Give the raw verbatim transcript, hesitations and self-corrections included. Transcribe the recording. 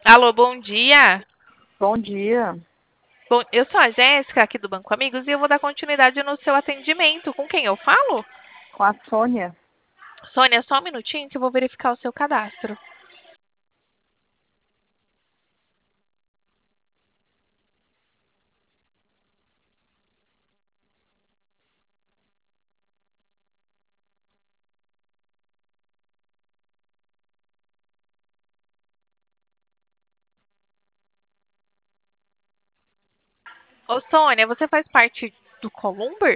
Alô, bom dia. Bom dia, Bom, eu sou a Jéssica, aqui do Banco Amigos, e eu vou dar continuidade no seu atendimento. Com quem eu falo? com a Sônia. Sônia, só um minutinho que eu vou verificar o seu cadastro. Ô, Sônia, você faz parte do Columber?